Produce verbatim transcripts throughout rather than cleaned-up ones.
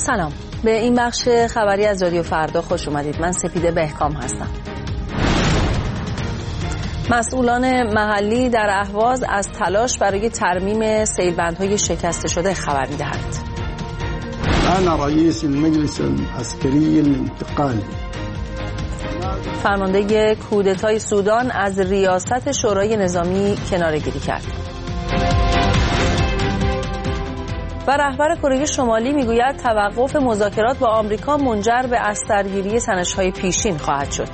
سلام، به این بخش خبری از رادیو فردا خوش اومدید. من سپیده بهکام هستم. مسئولان محلی در اهواز از تلاش برای ترمیم سیلبندهای شکسته شده خبر می‌دهند. أنا رئيس المجلس العسكري الانتقالي. فرمانده کودتای سودان از ریاست شورای نظامی کناره‌گیری کرد. و رهبر کره شمالی میگوید توقف مذاکرات با آمریکا منجر به استرگیری تنش‌های پیشین خواهد شد.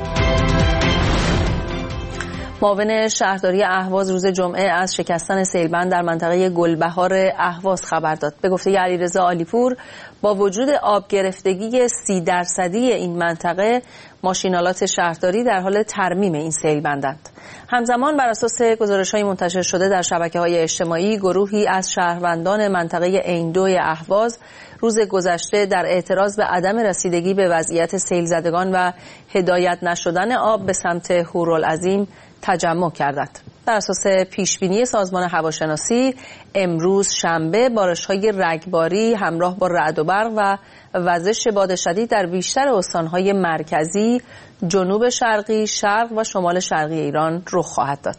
معاون شهرداری اهواز روز جمعه از شکستن سیلبند در منطقه گلبهار اهواز خبر داد. به گفته علیرضا عالیپور، با وجود آب گرفتگی سی درصدی این منطقه، ماشینالات شهرداری در حال ترمیم این سیلبندند. همزمان بر اساس گزارش‌های منتشر شده در شبکه‌های اجتماعی، گروهی از شهروندان منطقه عیندوی اهواز روز گذشته در اعتراض به عدم رسیدگی به وضعیت سیل زدگان و هدایت نشدن آب به سمت هورالعظیم تجمع کردند. بر اساس پیشبینی سازمان هواشناسی، امروز شنبه بارش‌های رگباری همراه با رعد و برق و وزش باد شدید در بیشتر استان‌های مرکزی، جنوب شرقی، شرق و شمال شرقی ایران رخ خواهد داد.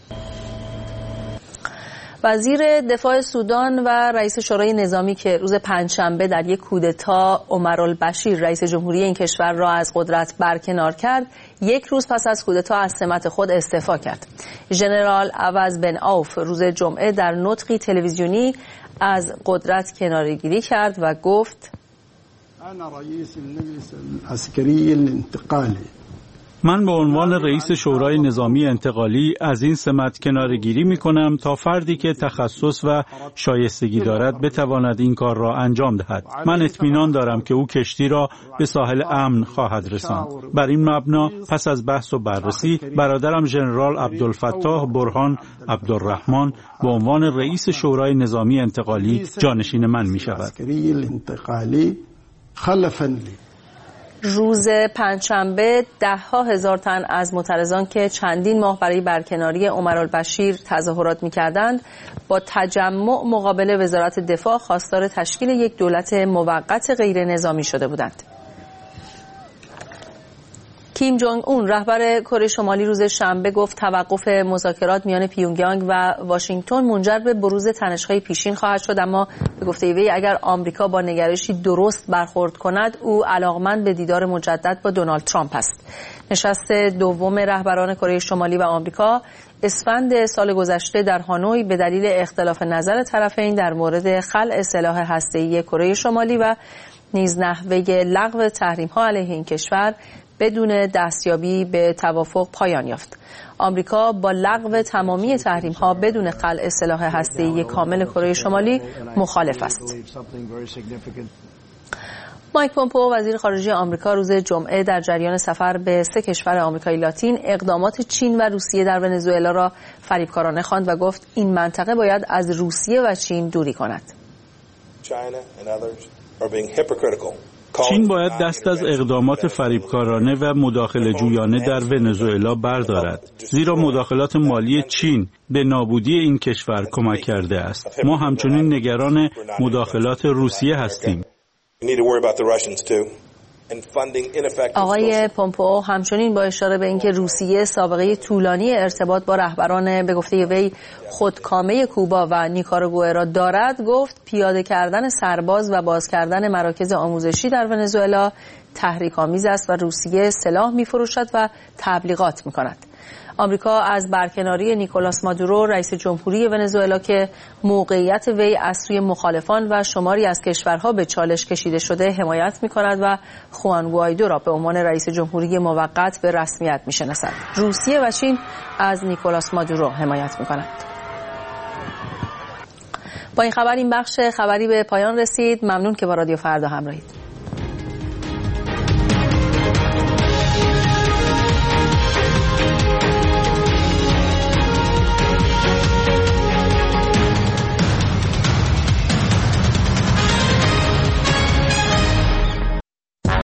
وزیر دفاع سودان و رئیس شورای نظامی که روز پنجشنبه در یک کودتا عمرالبشیر رئیس جمهوری این کشور را از قدرت برکنار کرد، یک روز پس از کودتا از سمت خود استعفا کرد. ژنرال عوض بن عوف روز جمعه در نطقی تلویزیونی از قدرت کناره‌گیری کرد و گفت: أنا رئيس المجلس العسكري الانتقالي. من به عنوان رئیس شورای نظامی انتقالی از این سمت کناره‌گیری می‌کنم تا فردی که تخصص و شایستگی دارد بتواند این کار را انجام دهد. من اطمینان دارم که او کشتی را به ساحل امن خواهد رساند. بر این مبنا پس از بحث و بررسی، برادرم ژنرال عبدالفتاح برهان عبدالرحمن به عنوان رئیس شورای نظامی انتقالی جانشین من می‌شود. روز پنجشنبه ده ها هزار تن از معترضان که چندین ماه برای برکناری عمرالبشیر تظاهرات می‌کردند، با تجمع مقابل وزارت دفاع خواستار تشکیل یک دولت موقت غیر نظامی شده بودند. کیم جونگ اون رهبر کره شمالی روز شنبه گفت توقف مذاکرات میان پیونگیانگ و واشنگتن منجر به بروز تنش‌های پیشین خواهد شد، اما به گفته وی اگر آمریکا با نگرشی درست برخورد کند، او علاقمند به دیدار مجدد با دونالد ترامپ است. نشست دوم رهبران کره شمالی و آمریکا اسفند سال گذشته در هانوی به دلیل اختلاف نظر طرفین در مورد خلع سلاح هسته‌ای کره شمالی و نیز نحوه لغو تحریم‌ها علیه این کشور بدون دستیابی به توافق پایان یافت. آمریکا با لغو تمامی تحریم‌ها بدون خلع سلاح هسته‌ای کامل کره شمالی مخالف است. مایک پومپئو وزیر خارجه آمریکا روز جمعه در جریان سفر به سه کشور آمریکای لاتین اقدامات چین و روسیه در ونزوئلا را فریبکارانه خواند و گفت این منطقه باید از روسیه و چین دوری کند. چین باید دست از اقدامات فریبکارانه و مداخله جویانه در ونزوئلا بردارد، زیرا مداخلات مالی چین به نابودی این کشور کمک کرده است. ما همچنین نگران مداخلات روسیه هستیم. آقای پومپئو همچنین با اشاره به اینکه روسیه سابقه طولانی ارتباط با رهبران به گفته وی خودکامه کوبا و نیکاراگوئه را دارد، گفت پیاده کردن سرباز و باز کردن مراکز آموزشی در ونزوئلا تحریک‌آمیز است و روسیه سلاح می‌فروشد و تبلیغات می‌کند. آمریکا از برکناری نیکولاس مادورو رئیس جمهوری ونزوئلا که موقعیت وی از سوی مخالفان و شماری از کشورها به چالش کشیده شده حمایت می‌کند و خوان گوایدو را به عنوان رئیس جمهوری موقت به رسمیت می‌شناسد. روسیه و چین از نیکولاس مادورو حمایت می‌کنند. با این خبر این بخش خبری به پایان رسید. ممنون که با رادیو فردا همراهید.